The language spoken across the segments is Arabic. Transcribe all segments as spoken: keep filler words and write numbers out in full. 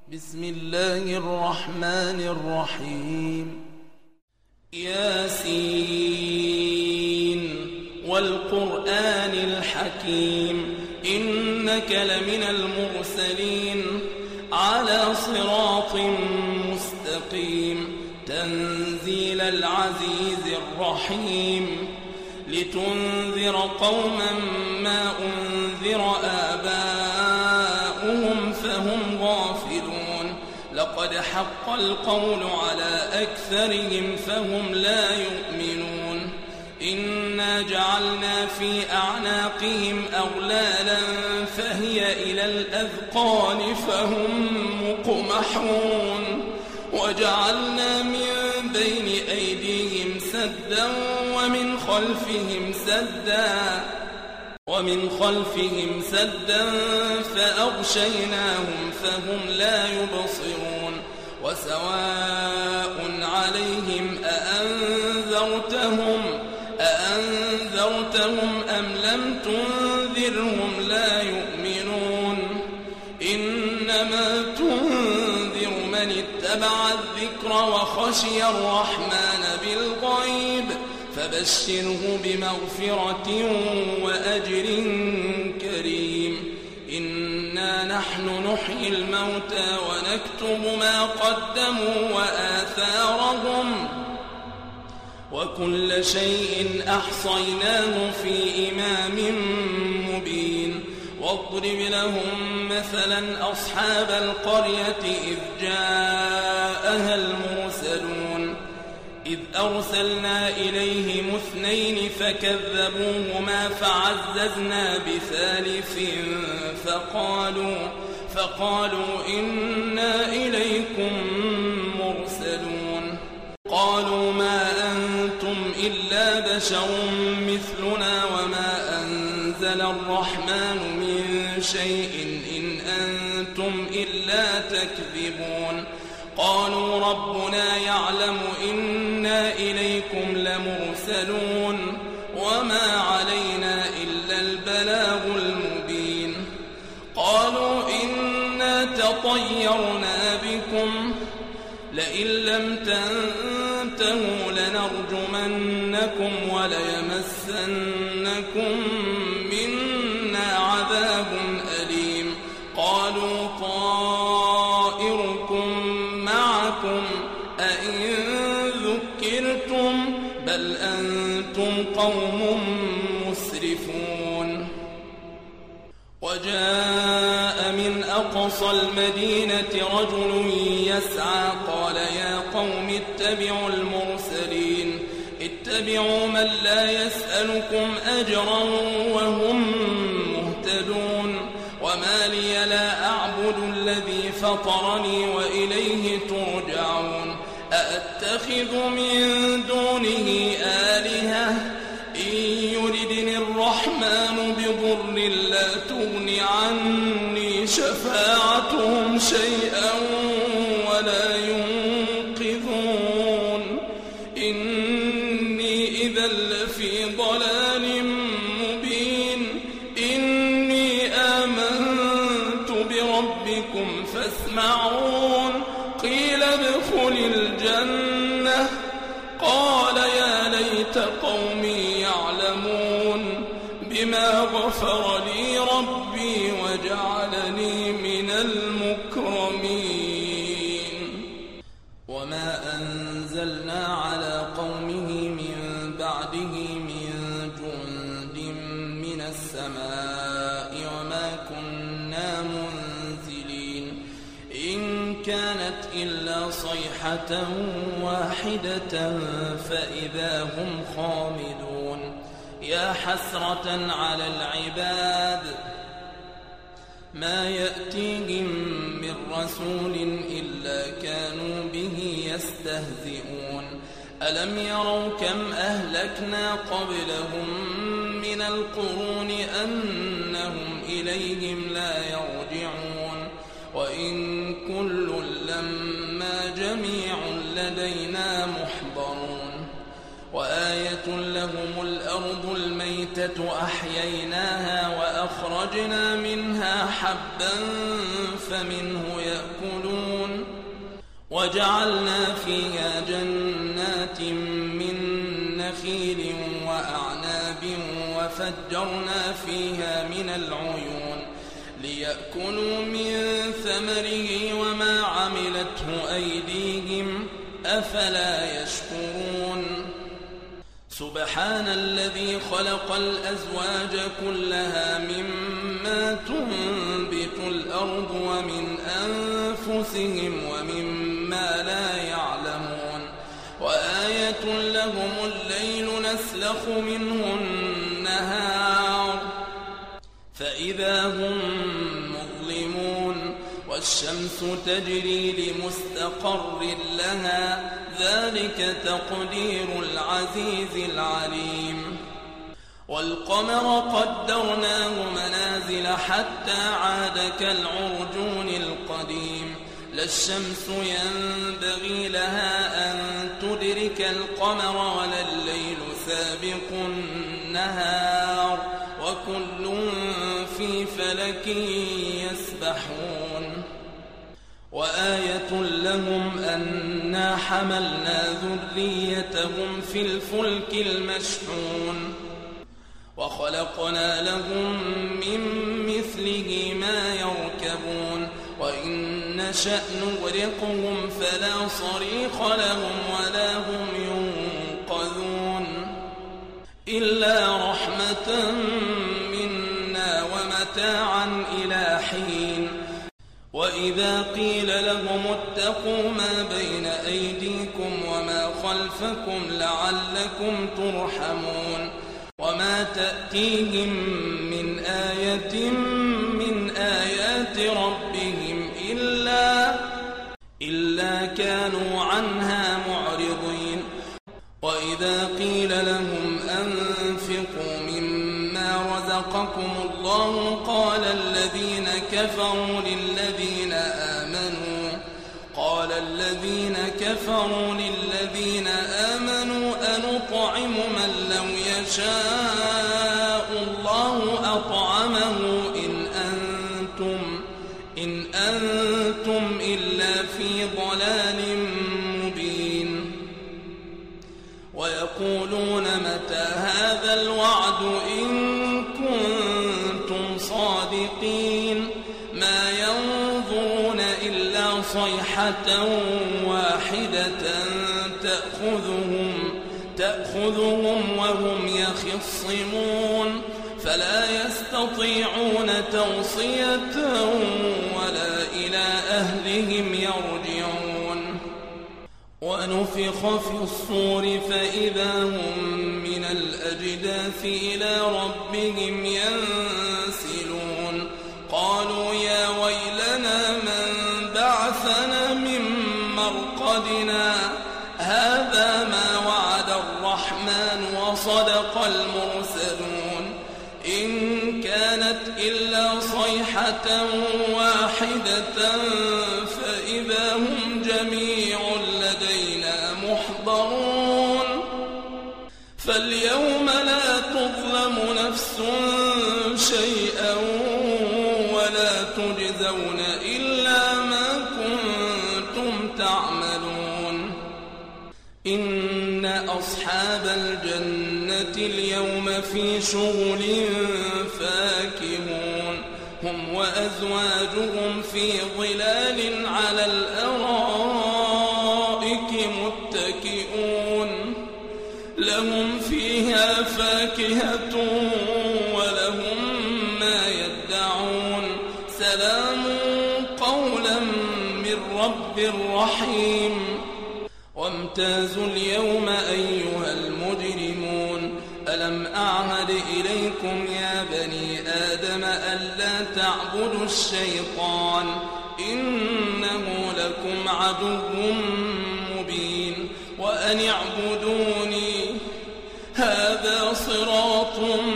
بسم الله الرحمن الرحيم. ياسين والقرآن الحكيم إنك لمن المرسلين على صراط مستقيم تنزيل العزيز الرحيم لتنذر قوما ما أنذر آباؤهم فهم غافلون لقد حق القول على أكثرهم فهم لا يؤمنون إنا جعلنا في أعناقهم أغلالا فهي إلى الأذقان فهم مقمحون وجعلنا من بين أيديهم سدا ومن خلفهم سدا ومن خلفهم سدا فأغشيناهم فهم لا يبصرون وسواء عليهم أأنذرتهم أأنذرتهم أم لم تنذرهم لا يؤمنون إنما تنذر من اتبع الذكر وخشي الرحمن بالغيب فبشره بمغفرة وأجر كريم إنا نحن نحيي الموتى ونكتب ما قدموا وآثارهم وكل شيء أحصيناه في إمام مبين واضرب لهم مثلا أصحاب القرية إذ جاءها المرسلون إذ أرسلنا إليهم اثنين فكذبوهما فعززنا بثالث فقالوا فقالوا إنا إليكم مرسلون قالوا ما أنتم إلا بشر مثلنا وما أنزل الرحمن من شيء إن أنتم إلا تكذبون قالوا ربنا يعلم إنا إليكم لمرسلون وما علينا إلا البلاغ المبين قالوا إنا تطيرنا بكم لئن لم تنتهوا لنرجمنكم وليمسنكم منا عذاب أليم قالوا طائركم معكم أئن ذكرتم بل أنتم قوم مسرفون وجاء من أقصى المدينة رجل يسعى قال يا قوم اتبعوا المرسلين اتبعوا من لا يسألكم أجرا وهم مهتدون وما لي لا أعبد الذي فطرني وإليه ترجعون أأتخذ من دونه آلهة إن يردني الرحمن بضر لا تغن عني شفاعتهم شيئا ولا ينقذون إني إذا لفي ضلال مبين إني آمنت بربكم فاسمعون قيل ادخل الجنة قال يا ليت قومي يعلمون بما غفر لي ربي وجعلني من المكرمين وما أنزلنا على قومه من بعده من جند من السماء وما كنا منزلين إن كانت إلا صيحة واحدة فإذا هم خامدون يا حسرة على العباد ما يأتيهم من رسول إلا كانوا به يستهزئون ألم يروا كم أهلكنا قبلهم من القرون أنهم إليهم لا يرجعون وإن كل لما جميع لدينا محضرون وآية لهم الأرض الميتة أحييناها وأخرجنا منها حبا فمنه يأكلون وجعلنا فيها جنات من نخيل وأعناب وفجرنا فيها من العيون ليأكلوا من ثمره وما عملته أيديهم أفلا يشكرون سبحان الذي خلق الأزواج كلها مما تنبت الأرض ومن أنفسهم ومما لا يعلمون وآية لهم الليل نسلخ منه النهار فإذا هم مظلمون والشمس تجري لمستقر لها ذلك تقدير العزيز العليم والقمر قدرناه منازل حتى عاد كالعرجون القديم لا الشمس ينبغي لها أن تدرك القمر ولا الليل سابق النهار وكل في فلك يسبحون وآية لهم أنا حملنا ذريتهم في الفلك المشحون وخلقنا لهم من مثله ما يركبون وإن نشأ نغرقهم فلا صريخ لهم ولا هم ينقذون إلا رحمة منا ومتاعا إلى حين وإذا قيل لهم اتقوا ما بين أيديكم وما خلفكم لعلكم ترحمون وما تأتيهم من آية من آيات ربهم إلا, إلا كانوا عنها معرضين وإذا قيل لهم أنفقوا مما رزقكم الله قال الذين كفروا للذين آمنوا قال الذين كفروا للذين آمنوا أنطعم من لو يشاء الله أطعمه إن أنتم إن أنتم إلا في ضلال مبين ويقولون متى هذا الوعد إن كنتم صادقين ما ينظرون إلا صيحة واحدة تأخذهم تأخذهم وهم يخصمون فلا يستطيعون توصية ولا إلى أهلهم يرجعون ونفخ في الصور فإذا هم من الأجداث إلى ربهم ينسلون قالوا يا ويلنا من بعثنا من مرقدنا هذا ما وعد الرحمن وصدق المرسلون إن كانت إلا صيحة واحدة فإذا هم جميع لدينا محضرون فاليوم لا تظلم نفس شيئا ولا تجزون إلا ما كنتم تعملون إن أصحاب الجنة اليوم في شغل فاكهون هم وأزواجهم في ظلال على الأرائك متكئون لهم فيها فاكهة ولهم ما يدعون سلام قولا من رب رحيم وامتازوا اليوم أيها المجرمون ألم أعهد إليكم يا بني آدم ألا تعبدوا الشيطان إنه لكم عدو مبين وأن اعبدوني هذا صراط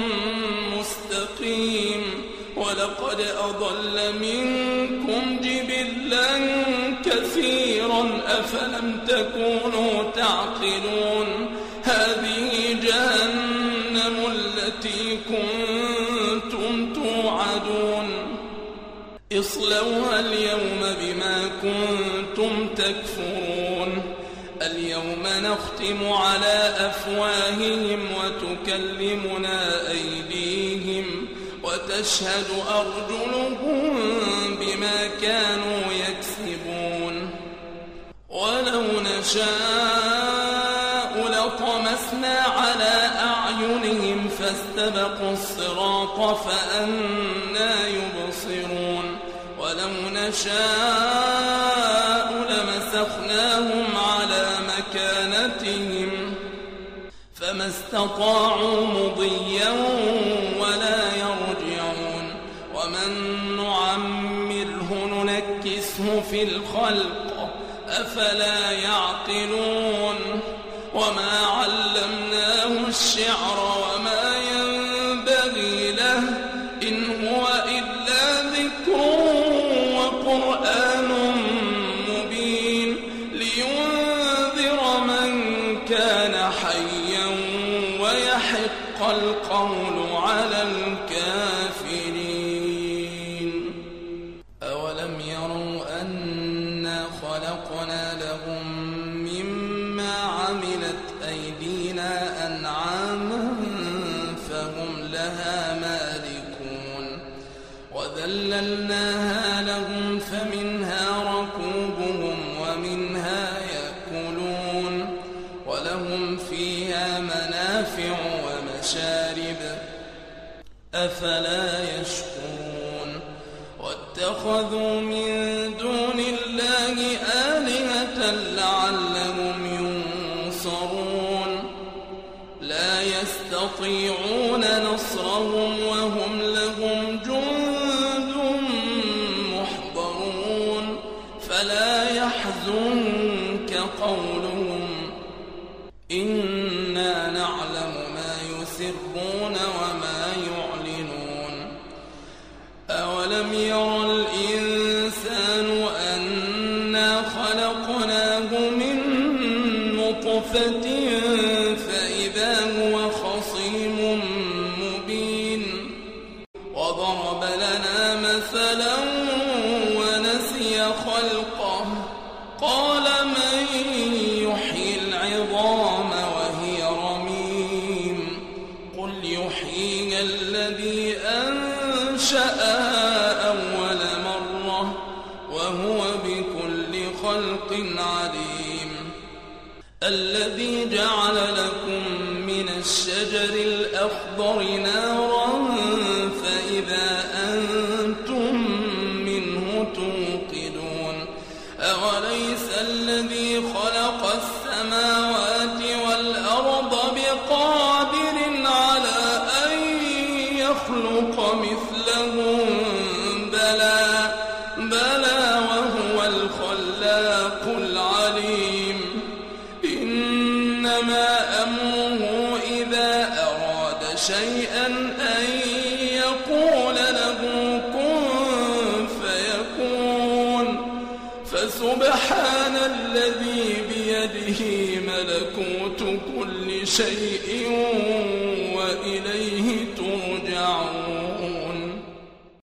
مستقيم ولقد أضل منكم جبلا كثيرا أفلم تكونوا تعقلون هذه جهنم التي كنتم توعدون اصلوها اليوم بما كنتم تكفرون اليوم نختم على أفواههم وتكلمنا أيديهم وتشهد أرجلهم بما كانوا يكسبون ولو نشاء لطمسنا على أعينهم فاستبقوا الصراط فأنى يبصرون ولو نشاء لمسخناهم على مكانتهم فما استطاعوا مضيا ولا يرجعون ومن نعمره ننكسه في الخلق أفلا يعقلون وما علمناه الشعر وما ينبغي له إن هو إلا ذكر وقرآن مبين لينذر من كان حيا ويحق القول على الكافرين أولم يروا أنا خلقنا لهم مما عملت أيدينا أنعاما فهم لها مالكون وذللناها لهم فمنها ركوبهم ومنها يأكلون ولهم فيها منافع ومشارب أفلا يشكرون واتخذوا من دون الله آلهة لعلهم ينصرون لا يستطيعون نصرهم وهم لهم جند محضرون فلا يحزنك قولهم إنا نعلم ما يسرون وما يعلنون أولم ير الإنسان أنا خلقناه من نطفة فإذا هو خصيم مبين وضرب لنا مثلا ونسي خلقه قال من يحيي العظام وهي رميم قل يحييها الذي أنشأها أول مرة وهو بكل خلق عليم الذي جعل لكم من الشجر الأخضر نارا فإذا أنتم منه توقدون أوليس الذي خلق السماوات والأرض بقادر على أن يخلق مثلهم بلى بلى وهو الخلاق العليم إنما أمره إذا أراد شيئا أن يقول له كن فيكون فسبحان الذي بيده ملكوت كل شيء وإليه ترجعون